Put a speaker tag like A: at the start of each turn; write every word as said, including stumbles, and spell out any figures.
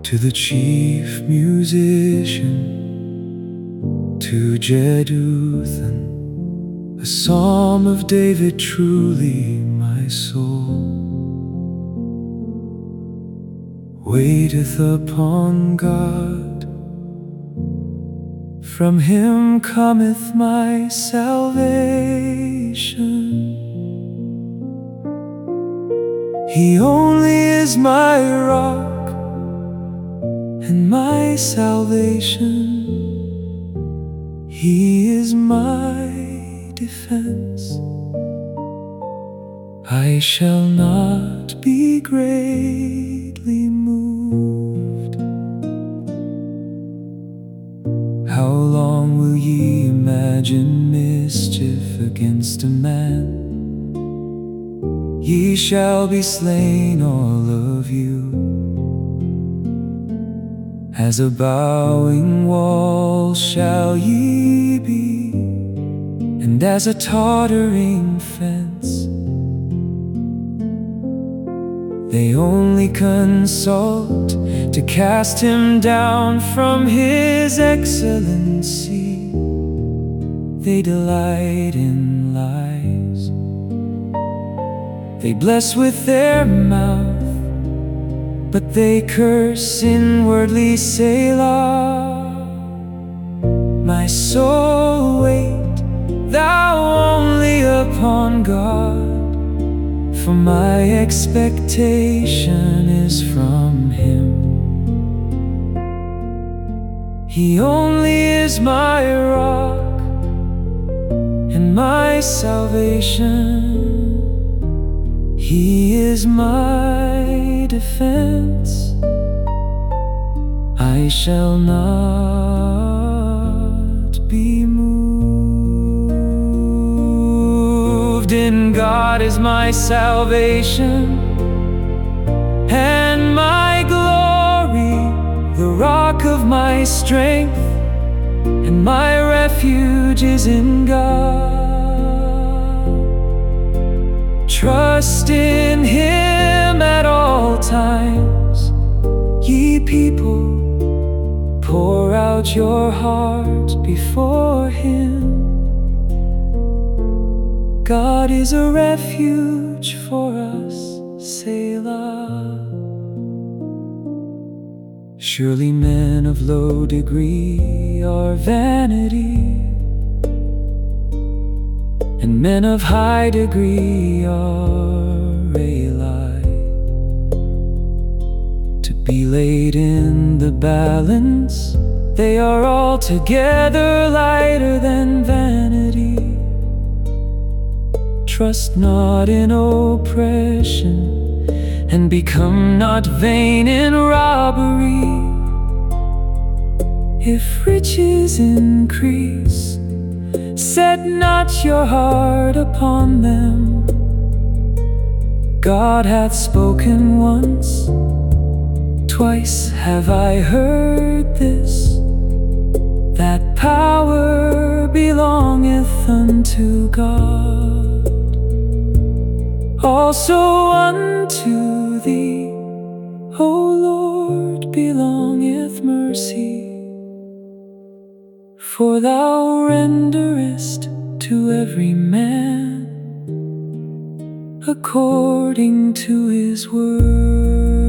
A: To the chief musician, to Jeduthun, a psalm of David, truly my soul waiteth upon God. From him cometh my salvation. He only is my rock and my salvation. He is my defense. I shall not be greatly moved. How long will ye imagine mischief against a man? Ye shall be slain, all of you. As a bowing wall shall ye be, and as a tottering fence. They only consult to cast him down from his excellency. They delight in lies. They bless with their mouth, but they curse inwardly. Selah. My soul, wait thou only upon God, for my expectation is from him. He only is my rock and my salvation. He is my defense. I shall not be moved. In God is my salvation and my glory, the rock of my strength, and my refuge is in God. Trust in him at all times, ye people. Pour out your heart before him. God is a refuge for us, Selah. Surely men of low degree are vanity, and men of high degree are a lie. To be laid in the balance, they are altogether lighter than vanity. Trust not in oppression, and become not vain in robbery. If riches increase, set not your heart upon them. God hath spoken once, twice have I heard this, that power belongeth unto God. Also unto thee, O Lord, belongeth mercy, for thou renderest to every man according to his word.